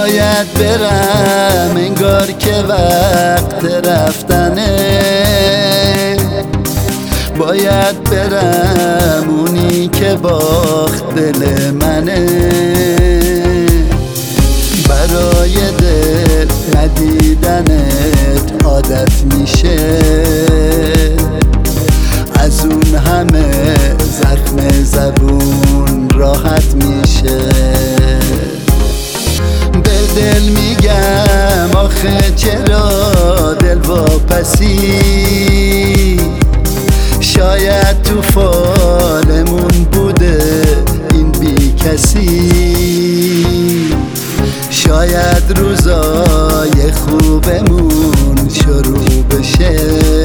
باید برم انگار که وقت رفتنه، باید برم اونی که باخت دل منه. برای دل ندیدنت عادت میشه، از اون همه زخم زبون راحت میشه. به دل میگم آخه چرا دل واپسی، شاید تو فالمون بوده این بی کسی، شاید روزای خوبمون شروع بشه،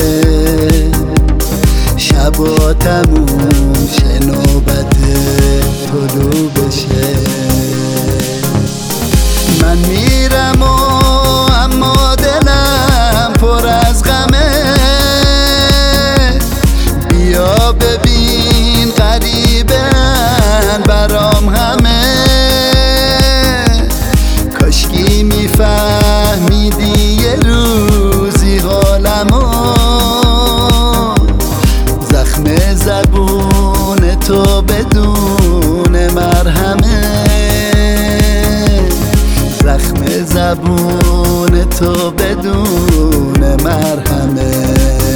شبا تموم شه نوبت طلوع بشه. من میرم اما دلم پر از غمه، بیا ببین غریبن برام همه. کاشکی میفهمیدی یه روزی حالمو، زخم زبون تو بدون مرهمه، زخم زبون تو بدون مرهمه.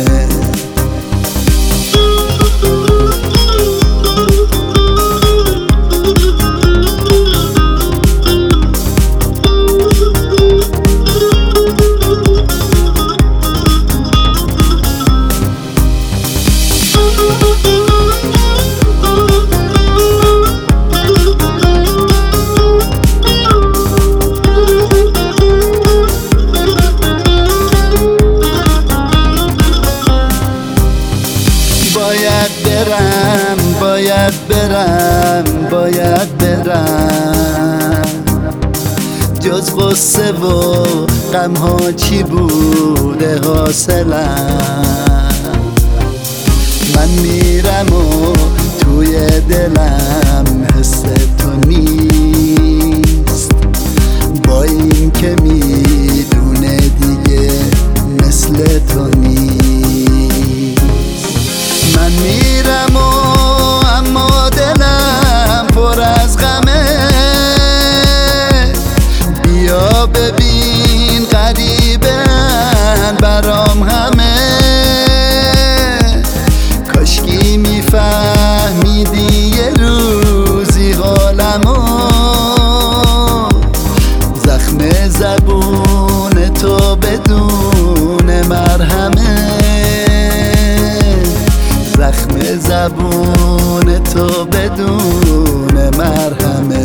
باید برم جز غصه و غم ها چی بوده حاصلم. من میرم و توی دلم حس تو نیست، با این که میدونه دیگه مثل تو نیست. من میرم اما دلم پر از غمه، بیا ببین غریبن برام همه. کاشکی میفهمیدی یه روزی حالمو، زخم زبون تو بدون مرهمه، زخم زبون تو بدون مرهمه.